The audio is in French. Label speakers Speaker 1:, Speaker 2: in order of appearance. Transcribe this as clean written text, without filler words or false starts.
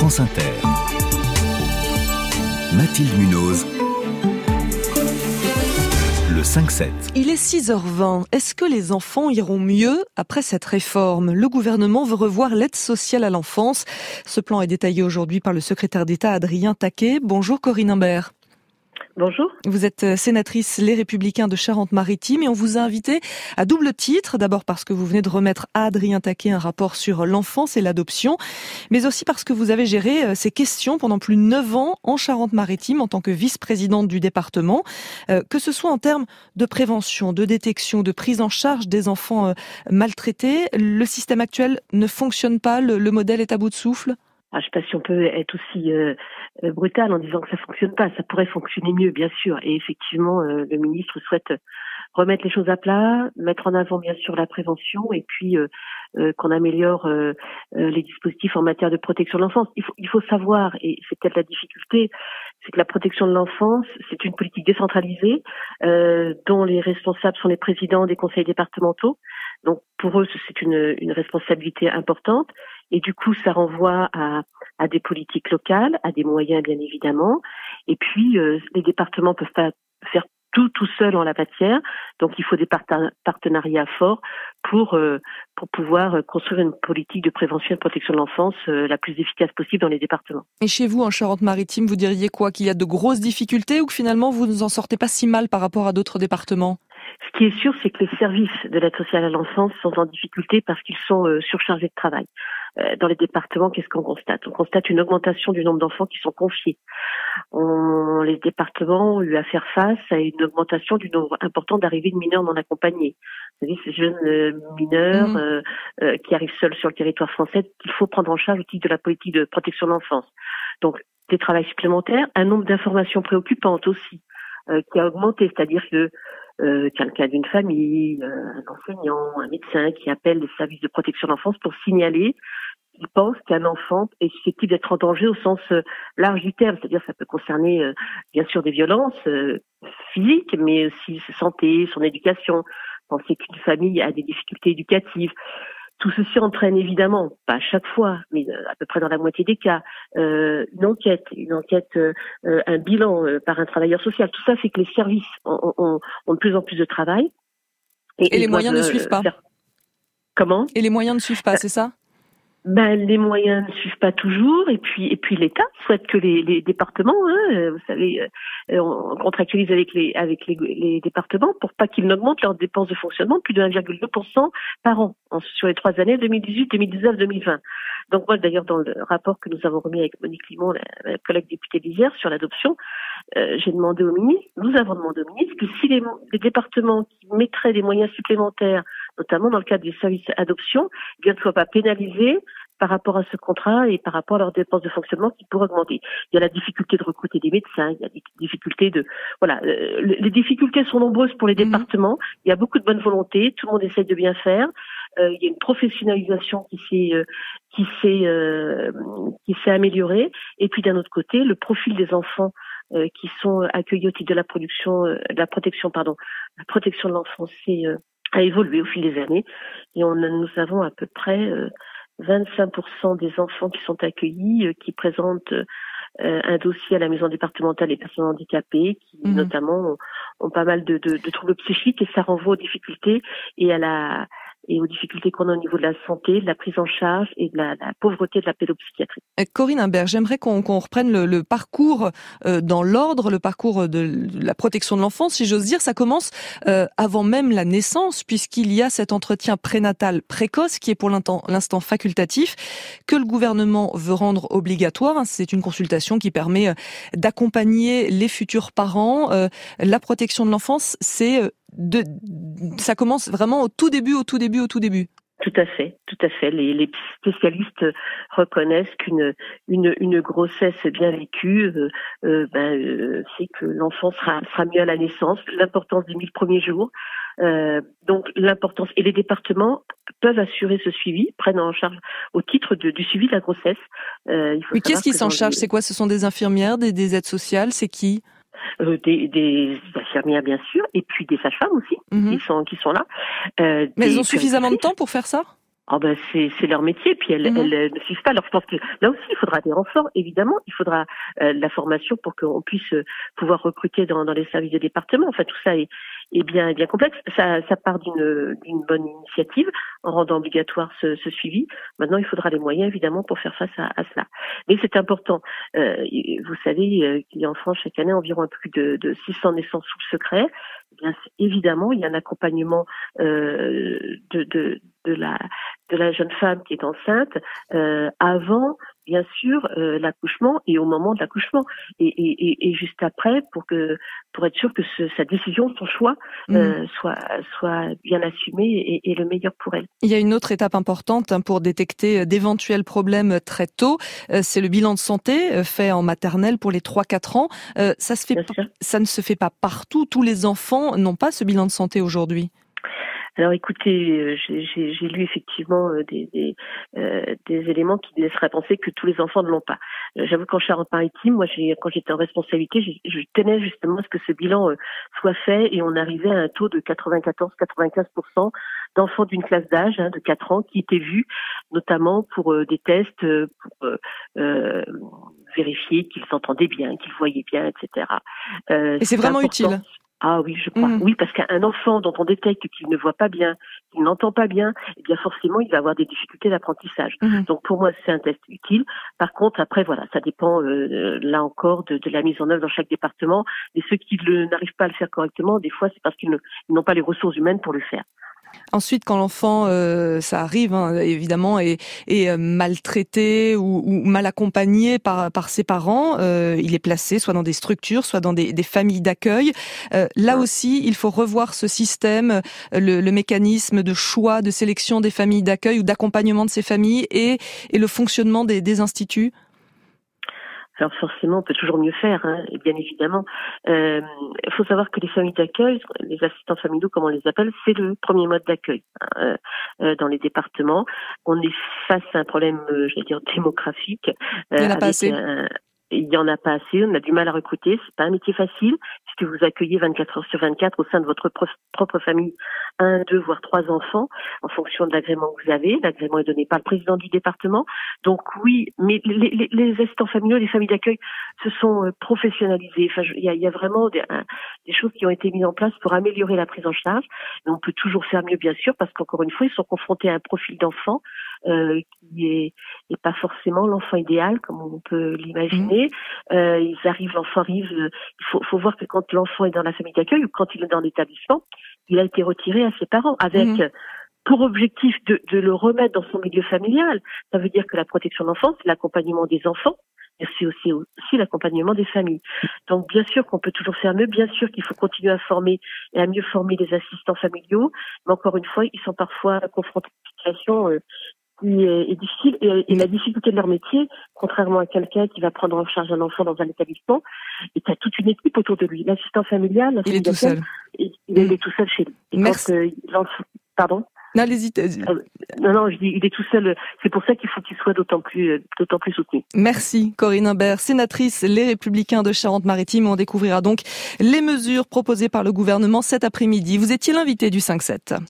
Speaker 1: France Inter. Mathilde Munoz. Le 5-7.
Speaker 2: Il est 6h20. Est-ce que les enfants iront mieux après cette réforme ? Le gouvernement veut revoir l'aide sociale à l'enfance. Ce plan est détaillé aujourd'hui par le secrétaire d'État Adrien Taquet. Bonjour Corinne Imbert.
Speaker 3: Bonjour.
Speaker 2: Vous êtes sénatrice Les Républicains de Charente-Maritime et on vous a invité à double titre. D'abord parce que vous venez de remettre à Adrien Taquet un rapport sur l'enfance et l'adoption, mais aussi parce que vous avez géré ces questions pendant plus de 9 ans en Charente-Maritime en tant que vice-présidente du département. Que ce soit en termes de prévention, de détection, de prise en charge des enfants maltraités, le système actuel ne fonctionne pas, le modèle est à bout de souffle ?
Speaker 3: Je ne sais pas si on peut être aussi brutal en disant que ça fonctionne pas. Ça pourrait fonctionner mieux, bien sûr. Et effectivement, le ministre souhaite remettre les choses à plat, mettre en avant, bien sûr, la prévention et puis qu'on améliore les dispositifs en matière de protection de l'enfance. Il faut savoir, et c'est peut-être la difficulté, c'est que la protection de l'enfance, c'est une politique décentralisée dont les responsables sont les présidents des conseils départementaux. Donc, pour eux, c'est une responsabilité importante. Et du coup, ça renvoie à des politiques locales, à des moyens, bien évidemment. Et puis, les départements peuvent pas faire tout seul en la matière. Donc, il faut des partenariats forts pour pouvoir construire une politique de prévention et de protection de l'enfance la plus efficace possible dans les départements.
Speaker 2: Et chez vous, en Charente-Maritime, vous diriez quoi ? Qu'il y a de grosses difficultés ou que finalement, vous ne en sortez pas si mal par rapport à d'autres départements ?
Speaker 3: Ce qui est sûr, c'est que les services de l'aide sociale à l'enfance sont en difficulté parce qu'ils sont surchargés de travail. Dans les départements, qu'est-ce qu'on constate ? On constate une augmentation du nombre d'enfants qui sont confiés. Les départements ont eu à faire face à une augmentation du nombre important d'arrivées de mineurs non accompagnés. Vous savez, ces jeunes mineurs qui arrivent seuls sur le territoire français, qu'il faut prendre en charge au titre de la politique de protection de l'enfance. Donc, des travails supplémentaires, un nombre d'informations préoccupantes aussi, qui a augmenté, c'est-à-dire que quelqu'un d'une famille, un enseignant, un médecin qui appelle les services de protection de l'enfance pour signaler qu'il pense qu'un enfant est susceptible d'être en danger au sens large du terme, c'est-à-dire ça peut concerner bien sûr des violences physiques, mais aussi sa santé, son éducation, penser qu'une famille a des difficultés éducatives. Tout ceci entraîne évidemment, pas à chaque fois, mais à peu près dans la moitié des cas, une enquête, un bilan par un travailleur social. Tout ça fait que les services ont de plus en plus de travail.
Speaker 2: Et les moyens ne suivent pas.
Speaker 3: Comment ?
Speaker 2: Et les moyens ne suivent pas, c'est ça ?
Speaker 3: Les moyens ne suivent pas toujours, et puis l'État souhaite que les départements, vous savez, on contractualise avec les départements pour pas qu'ils n'augmentent leurs dépenses de fonctionnement de plus de 1,2% par an sur les 3 années 2018, 2019, 2020. Donc moi d'ailleurs dans le rapport que nous avons remis avec Monique Limon, la collègue députée d'Isère sur l'adoption, j'ai demandé au ministre, nous avons demandé au ministre que si les départements qui mettraient des moyens supplémentaires, notamment dans le cadre des services adoption, ne soient pas pénalisés par rapport à ce contrat et par rapport à leurs dépenses de fonctionnement qui pourraient augmenter. Il y a la difficulté de recruter des médecins, il y a des difficultés les difficultés sont nombreuses pour les départements, il y a beaucoup de bonne volonté, tout le monde essaye de bien faire, il y a une professionnalisation qui s'est améliorée, et puis d'un autre côté, le profil des enfants qui sont accueillis au titre de la protection de l'enfance a évolué au fil des années, et nous avons à peu près 25% des enfants qui sont accueillis qui présentent un dossier à la maison départementale des personnes handicapées, qui notamment ont pas mal de troubles psychiques, et ça renvoie aux difficultés et aux difficultés qu'on a au niveau de la santé, de la prise en charge et de la pauvreté de la pédopsychiatrie.
Speaker 2: Corinne Imbert, j'aimerais qu'on reprenne le parcours dans l'ordre, le parcours de la protection de l'enfance, si j'ose dire. Ça commence avant même la naissance, puisqu'il y a cet entretien prénatal précoce qui est pour l'instant facultatif, que le gouvernement veut rendre obligatoire. C'est une consultation qui permet d'accompagner les futurs parents. La protection de l'enfance, ça commence vraiment au tout début.
Speaker 3: Tout à fait. Les spécialistes reconnaissent qu'une grossesse bien vécue, c'est que l'enfant sera mieux à la naissance. L'importance des 1000 premiers jours. Donc l'importance, et les départements peuvent assurer ce suivi, prennent en charge au titre du suivi de la grossesse.
Speaker 2: Mais qu'est-ce qui s'en charge ? C'est quoi ? Ce sont des infirmières, des aides sociales ? C'est qui ?
Speaker 3: Des infirmières bien sûr, et puis des sages-femmes aussi qui sont là.
Speaker 2: Mais elles ont suffisamment de temps pour faire ça ?
Speaker 3: Ah ben c'est leur métier, puis elles ne suivent pas. Alors je pense que là aussi il faudra des renforts, évidemment, il faudra la formation pour qu'on puisse pouvoir recruter dans les services des départements. Enfin tout ça est bien complexe. Ça part d'une bonne initiative en rendant obligatoire ce suivi. Maintenant il faudra les moyens évidemment pour faire face à cela. Mais c'est important. Vous savez qu'il y a en France chaque année environ un peu plus de 600 naissances sous le secret. Eh bien évidemment il y a un accompagnement de la jeune femme qui est enceinte avant bien sûr l'accouchement et au moment de l'accouchement et juste après pour être sûr que sa décision, son choix soit bien assumé et le meilleur pour elle.
Speaker 2: Il y a une autre étape importante pour détecter d'éventuels problèmes très tôt, c'est le bilan de santé fait en maternelle pour les 3-4 ans. Ça ne se fait pas partout, tous les enfants n'ont pas ce bilan de santé aujourd'hui.
Speaker 3: Alors écoutez, j'ai lu effectivement des éléments qui laisseraient penser que tous les enfants ne l'ont pas. J'avoue qu'en Charente-Maritime, moi quand j'étais en responsabilité, je tenais justement à ce que ce bilan soit fait et on arrivait à un taux de 94-95% d'enfants d'une classe d'âge de 4 ans qui étaient vus, notamment pour des tests pour vérifier qu'ils s'entendaient bien, qu'ils voyaient bien, etc.
Speaker 2: Et c'est vraiment utile.
Speaker 3: Ah oui, je crois. Oui, parce qu'un enfant dont on détecte qu'il ne voit pas bien, qu'il n'entend pas bien, eh bien forcément, il va avoir des difficultés d'apprentissage. Donc pour moi, c'est un test utile. Par contre, après, voilà, ça dépend là encore de la mise en œuvre dans chaque département. Et ceux qui n'arrivent pas à le faire correctement, des fois, c'est parce qu'ils n'ont pas les ressources humaines pour le faire.
Speaker 2: Ensuite, quand l'enfant, ça arrive évidemment, est maltraité ou mal accompagné par ses parents, il est placé soit dans des structures, soit dans des familles d'accueil. Là aussi, il faut revoir ce système, le mécanisme de choix, de sélection des familles d'accueil ou d'accompagnement de ces familles et le fonctionnement des instituts.
Speaker 3: Alors forcément, on peut toujours mieux faire, et bien évidemment. Il faut savoir que les familles d'accueil, les assistants familiaux, comme on les appelle, c'est le premier mode d'accueil dans les départements. On est face à un problème, démographique.
Speaker 2: Il n'y en a pas assez.
Speaker 3: Il y en a pas assez, on a du mal à recruter, c'est pas un métier facile, puisque vous accueillez 24 heures sur 24 au sein de votre propre famille 1, 2, voire 3 enfants, en fonction de l'agrément que vous avez. L'agrément est donné par le président du département. Donc oui, mais les assistants familiaux, les familles d'accueil se sont professionnalisés. Enfin, il y a vraiment des choses qui ont été mises en place pour améliorer la prise en charge. Et on peut toujours faire mieux, bien sûr, parce qu'encore une fois, ils sont confrontés à un profil d'enfant qui est pas forcément l'enfant idéal, comme on peut l'imaginer. L'enfant arrive, il faut voir que quand l'enfant est dans la famille d'accueil ou quand il est dans l'établissement, il a été retiré à ses parents avec pour objectif de le remettre dans son milieu familial. Ça veut dire que la protection de l'enfance, c'est l'accompagnement des enfants, et c'est aussi l'accompagnement des familles. Donc bien sûr qu'on peut toujours faire mieux, bien sûr qu'il faut continuer à former et à mieux former les assistants familiaux, mais encore une fois, ils sont parfois confrontés à une situation qui est difficile et la difficulté de leur métier, contrairement à quelqu'un qui va prendre en charge un enfant dans un établissement, et tu as toute une équipe autour de lui. L'assistant familial,
Speaker 2: il est tout seul.
Speaker 3: Il est tout seul chez lui. Et
Speaker 2: merci.
Speaker 3: Pardon?
Speaker 2: Non, allez-y.
Speaker 3: Non, je dis, il est tout seul. C'est pour ça qu'il faut qu'il soit d'autant plus soutenu.
Speaker 2: Merci, Corinne Imbert, sénatrice Les Républicains de Charente-Maritime. On découvrira donc les mesures proposées par le gouvernement cet après-midi. Vous étiez l'invité du 5-7.